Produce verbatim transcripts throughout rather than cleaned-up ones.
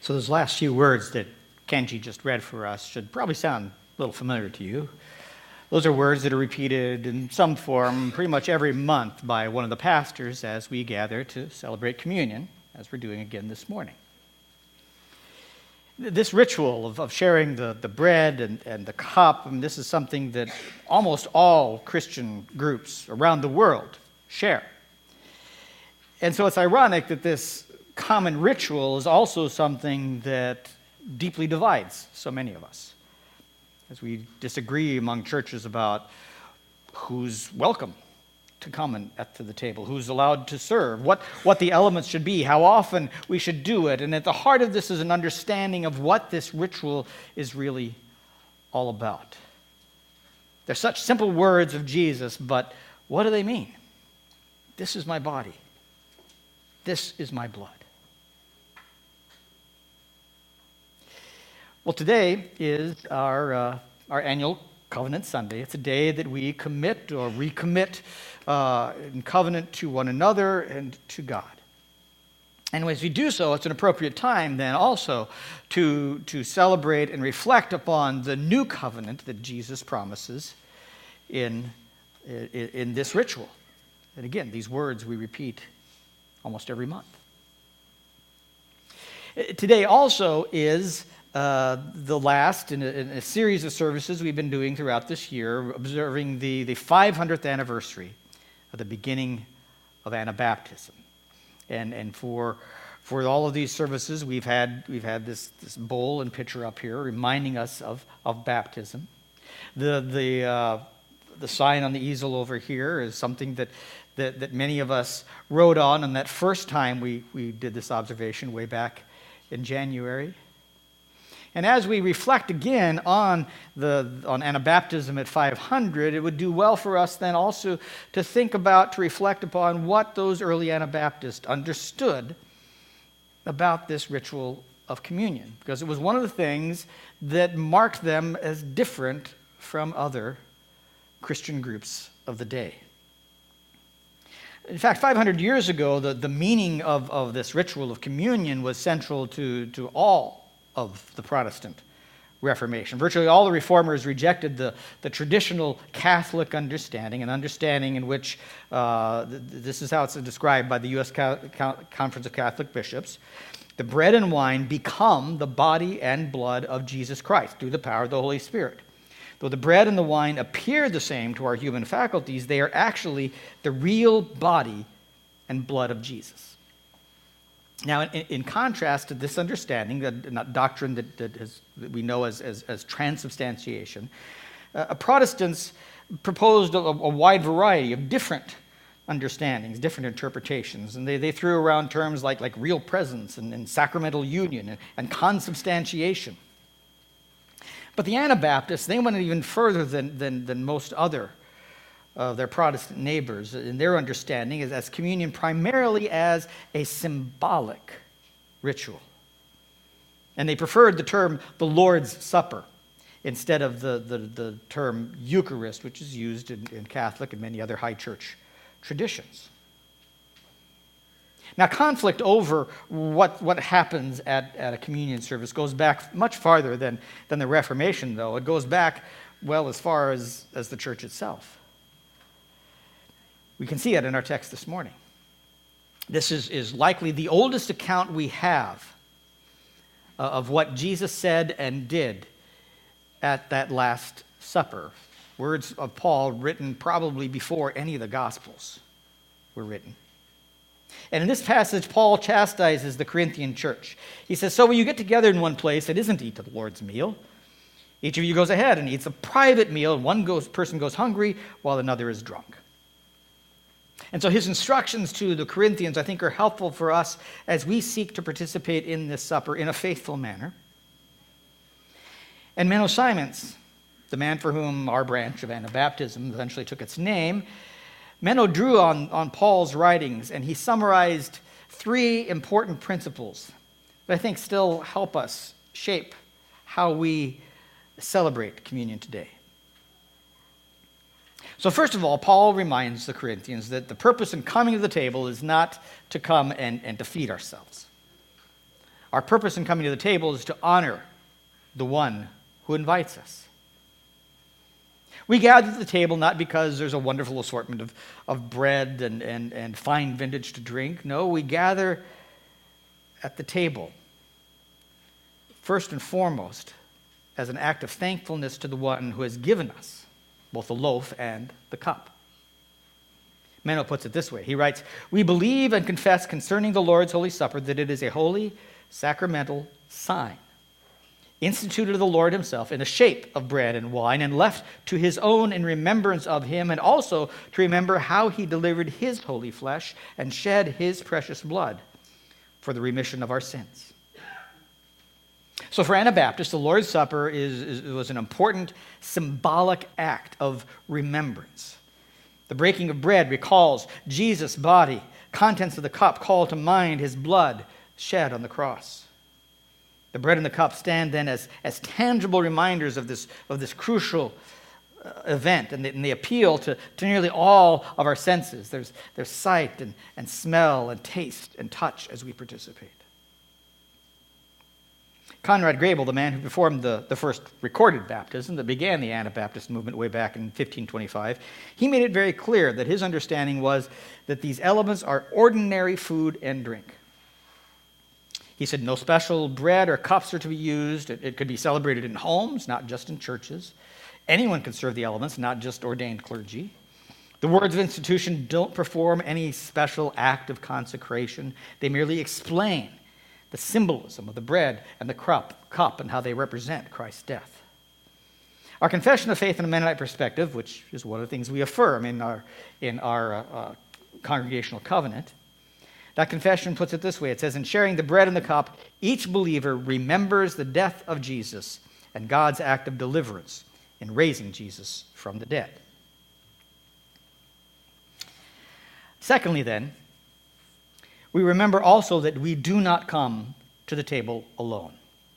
So those last few words that Kenji just read for us should probably sound a little familiar to you. Those are words that are repeated in some form pretty much every month by one of the pastors as we gather to celebrate communion, as we're doing again this morning. This ritual of, of sharing the, the bread and, and the cup, I mean, this is something that almost all Christian groups around the world share. And so it's ironic that this common ritual is also something that deeply divides so many of us, as we disagree among churches about who's welcome to come and at to the table, who's allowed to serve, what, what the elements should be, how often we should do it. And at the heart of this is an understanding of what this ritual is really all about. They're such simple words of Jesus, but what do they mean? This is my body. This is my blood. Well, today is our uh, our annual Covenant Sunday. It's a day that we commit or recommit uh, in covenant to one another and to God. And as we do so, it's an appropriate time then also to, to celebrate and reflect upon the new covenant that Jesus promises in, in, in this ritual. And again, these words we repeat almost every month. Today also is Uh, the last in a, in a series of services we've been doing throughout this year, observing the, the five hundredth anniversary of the beginning of Anabaptism. And and for for all of these services, we've had we've had this, this bowl and pitcher up here reminding us of, of baptism. The the uh, the sign on the easel over here is something that that, that many of us wrote on on that first time we, we did this observation way back in January. And as we reflect again on the on Anabaptism at five hundred, it would do well for us then also to think about, to reflect upon what those early Anabaptists understood about this ritual of communion, because it was one of the things that marked them as different from other Christian groups of the day. In fact, five hundred years ago, the, the meaning of, of this ritual of communion was central to, to all of the Protestant Reformation. Virtually all the reformers rejected the, the traditional Catholic understanding, an understanding in which, uh, th- this is how it's described by the U S Ca- Ca- Conference of Catholic Bishops, the bread and wine become the body and blood of Jesus Christ through the power of the Holy Spirit. Though the bread and the wine appear the same to our human faculties, they are actually the real body and blood of Jesus. Now, in, in contrast to this understanding, that doctrine that, that, has, that we know as, as, as transubstantiation, uh, Protestants proposed a, a wide variety of different understandings, different interpretations, and they, they threw around terms like, like real presence and, and sacramental union and, and consubstantiation. But the Anabaptists, they went even further than, than, than most other of their Protestant neighbors in their understanding is as communion primarily as a symbolic ritual. And they preferred the term the Lord's Supper instead of the, the, the term Eucharist, which is used in, in Catholic and many other high church traditions. Now, conflict over what, what happens at, at a communion service goes back much farther than, than the Reformation, though. It goes back, well, as far as, as the church itself. We can see it in our text this morning. This is, is likely the oldest account we have uh, of what Jesus said and did at that Last Supper. Words of Paul written probably before any of the Gospels were written. And in this passage, Paul chastises the Corinthian church. He says, so when you get together in one place, it isn't to eat the Lord's meal. Each of you goes ahead and eats a private meal, and one goes, person goes hungry while another is drunk. And so his instructions to the Corinthians, I think, are helpful for us as we seek to participate in this supper in a faithful manner. And Menno Simons, the man for whom our branch of Anabaptism eventually took its name, Menno drew on, on Paul's writings, and he summarized three important principles that I think still help us shape how we celebrate communion today. So first of all, Paul reminds the Corinthians that the purpose in coming to the table is not to come and, and to feed ourselves. Our purpose in coming to the table is to honor the one who invites us. We gather at the table not because there's a wonderful assortment of, of bread and, and, and fine vintage to drink. No, we gather at the table, first and foremost, as an act of thankfulness to the one who has given us both the loaf and the cup. Menno puts it this way. He writes, "We believe and confess concerning the Lord's Holy Supper that it is a holy, sacramental sign, instituted of the Lord himself in the shape of bread and wine, and left to his own in remembrance of him, and also to remember how he delivered his holy flesh and shed his precious blood for the remission of our sins." So for Anabaptists, the Lord's Supper is, is, was an important symbolic act of remembrance. The breaking of bread recalls Jesus' body. Contents of the cup call to mind his blood shed on the cross. The bread and the cup stand then as, as tangible reminders of this, of this crucial uh, event, and they, and they appeal to, to nearly all of our senses. There's, there's sight and, and smell and taste and touch as we participate. Conrad Grebel, the man who performed the, the first recorded baptism that began the Anabaptist movement way back in fifteen twenty-five, he made it very clear that his understanding was that these elements are ordinary food and drink. He said no special bread or cups are to be used. It, it could be celebrated in homes, not just in churches. Anyone can serve the elements, not just ordained clergy. The words of institution don't perform any special act of consecration. They merely explain the symbolism of the bread and the cup, cup and how they represent Christ's death. Our confession of faith in a Mennonite perspective, which is one of the things we affirm in our, in our uh, uh, congregational covenant, that confession puts it this way. It says, "In sharing the bread and the cup, each believer remembers the death of Jesus and God's act of deliverance in raising Jesus from the dead." Secondly, then, we remember also that we do not come to the table alone.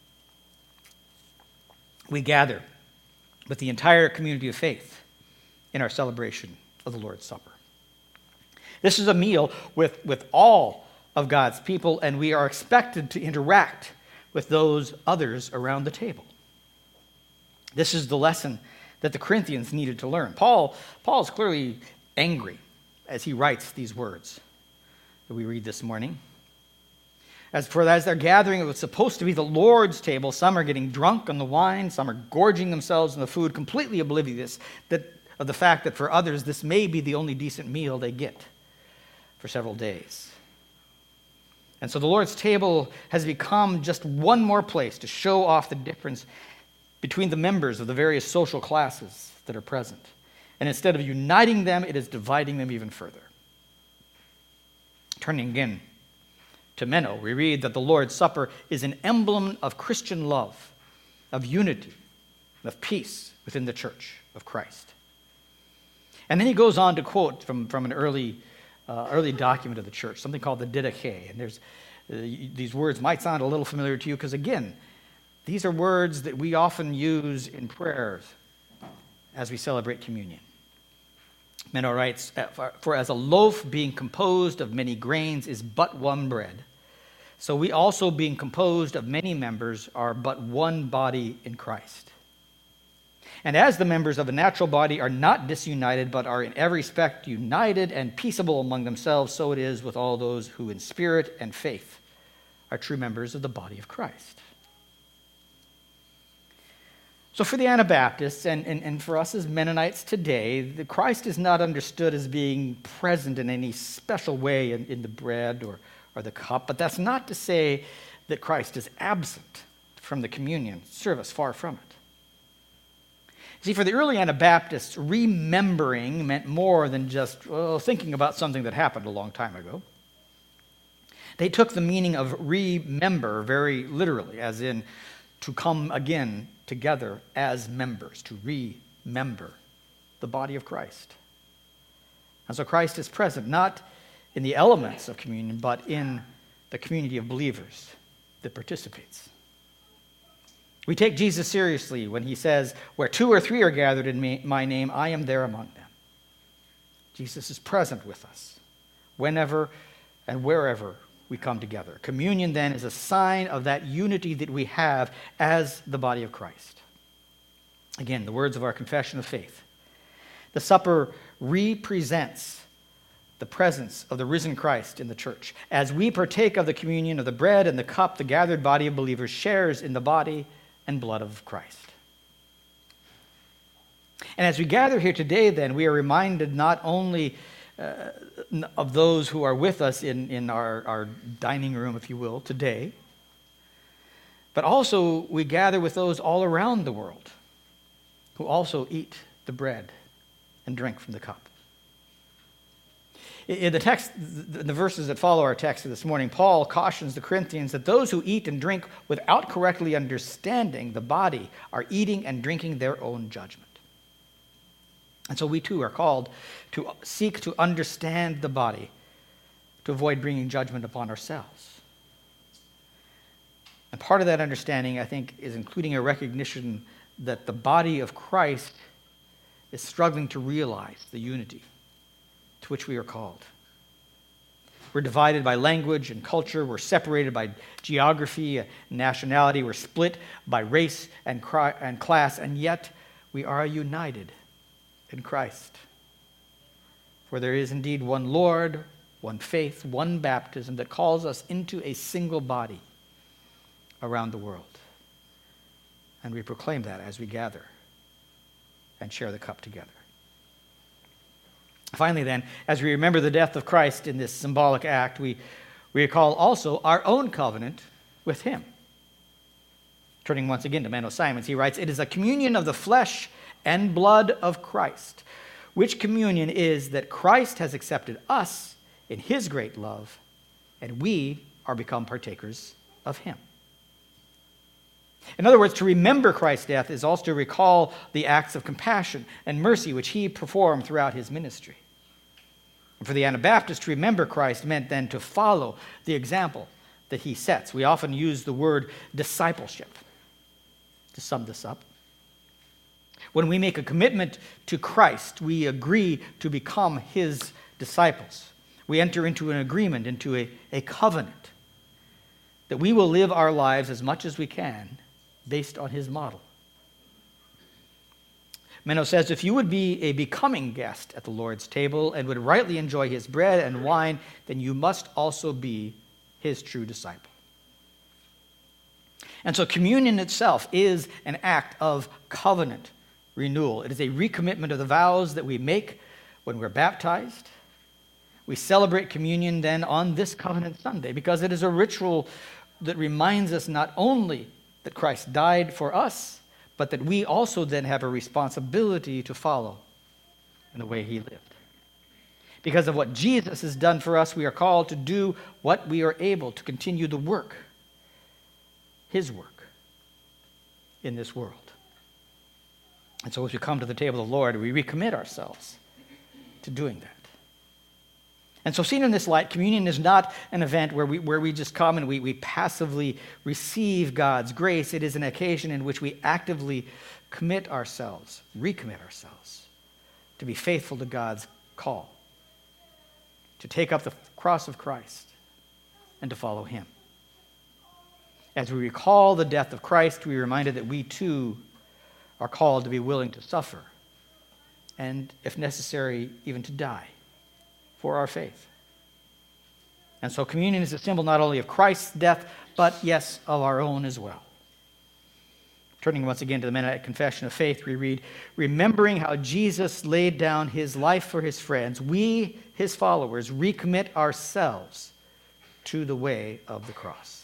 We gather with the entire community of faith in our celebration of the Lord's Supper. This is a meal with, with all of God's people, and we are expected to interact with those others around the table. This is the lesson that the Corinthians needed to learn. Paul, Paul is clearly angry as he writes these words that we read this morning. As for as they're gathering, it was supposed to be the Lord's table. Some are getting drunk on the wine. Some are gorging themselves on the food, completely oblivious that, of the fact that for others, this may be the only decent meal they get for several days. And so the Lord's table has become just one more place to show off the difference between the members of the various social classes that are present. And instead of uniting them, it is dividing them even further. Turning again to Menno, we read that the Lord's Supper is an emblem of Christian love, of unity, of peace within the church of Christ. And then he goes on to quote from, from an early, uh, early document of the church, something called the Didache. And there's uh, these words might sound a little familiar to you because, again, these are words that we often use in prayers as we celebrate communion. Menno writes, "For as a loaf being composed of many grains is but one bread, so we also being composed of many members are but one body in Christ. And as the members of a natural body are not disunited, but are in every respect united and peaceable among themselves, so it is with all those who in spirit and faith are true members of the body of Christ." So for the Anabaptists and, and, and for us as Mennonites today, the Christ is not understood as being present in any special way in, in the bread or, or the cup, but that's not to say that Christ is absent from the communion service, far from it. See, for the early Anabaptists, remembering meant more than just well, thinking about something that happened a long time ago. They took the meaning of remember very literally, as in to come again together as members, to remember the body of Christ. And so Christ is present, not in the elements of communion, but in the community of believers that participates. We take Jesus seriously when he says, "Where two or three are gathered in my name, I am there among them." Jesus is present with us whenever and wherever we come together. Communion, then, is a sign of that unity that we have as the body of Christ. Again, the words of our confession of faith. The supper represents the presence of the risen Christ in the church. As we partake of the communion of the bread and the cup, the gathered body of believers shares in the body and blood of Christ. And as we gather here today, then, we are reminded not only uh, of those who are with us in, in our, our dining room, if you will, today, but also we gather with those all around the world who also eat the bread and drink from the cup. In the text, the verses that follow our text this morning, Paul cautions the Corinthians that those who eat and drink without correctly understanding the body are eating and drinking their own judgment. And so we too are called to seek to understand the body, to avoid bringing judgment upon ourselves. And part of that understanding, I think, is including a recognition that the body of Christ is struggling to realize the unity to which we are called. We're divided by language and culture. We're separated by geography and nationality. We're split by race and, cri- and class, and yet we are united in Christ. For there is indeed one Lord, one faith, one baptism that calls us into a single body around the world. And we proclaim that as we gather and share the cup together. Finally, then, as we remember the death of Christ in this symbolic act, we recall also our own covenant with him. Turning once again to Menno Simons, he writes, "It is a communion of the flesh and blood of Christ, which communion is that Christ has accepted us in his great love, and we are become partakers of him." In other words, to remember Christ's death is also to recall the acts of compassion and mercy which he performed throughout his ministry. And for the Anabaptist, to remember Christ meant then to follow the example that he sets. We often use the word discipleship to sum this up. When we make a commitment to Christ, we agree to become his disciples. We enter into an agreement, into a, a covenant, that we will live our lives as much as we can based on his model. Menno says, if you would be a becoming guest at the Lord's table and would rightly enjoy his bread and wine, then you must also be his true disciple. And so communion itself is an act of covenant renewal. It is a recommitment of the vows that we make when we're baptized. We celebrate communion then on this Covenant Sunday because it is a ritual that reminds us not only that Christ died for us, but that we also then have a responsibility to follow in the way he lived. Because of what Jesus has done for us, we are called to do what we are able to continue the work, his work, in this world. And so as we come to the table of the Lord, we recommit ourselves to doing that. And so seen in this light, communion is not an event where we, where we just come and we, we passively receive God's grace. It is an occasion in which we actively commit ourselves, recommit ourselves, to be faithful to God's call, to take up the cross of Christ and to follow him. As we recall the death of Christ, we are reminded that we too are called to be willing to suffer and, if necessary, even to die for our faith. And so communion is a symbol not only of Christ's death, but yes, of our own as well. Turning once again to the Mennonite Confession of Faith, we read, remembering how Jesus laid down his life for his friends, we, his followers, recommit ourselves to the way of the cross.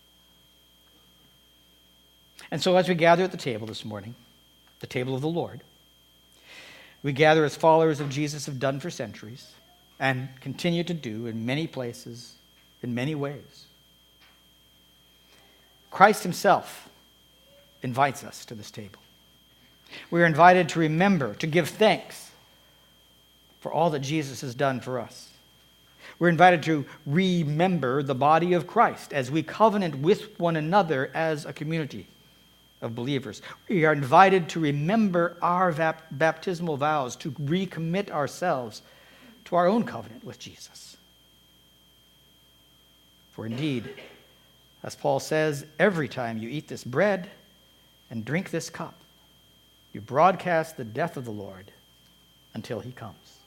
And so as we gather at the table this morning, the table of the Lord, we gather as followers of Jesus have done for centuries, and continue to do in many places, in many ways. Christ himself invites us to this table. We are invited to remember, to give thanks for all that Jesus has done for us. We're invited to remember the body of Christ as we covenant with one another as a community of believers. We are invited to remember our baptismal vows, to recommit ourselves to our own covenant with Jesus. For indeed, as Paul says, every time you eat this bread and drink this cup, you broadcast the death of the Lord until he comes.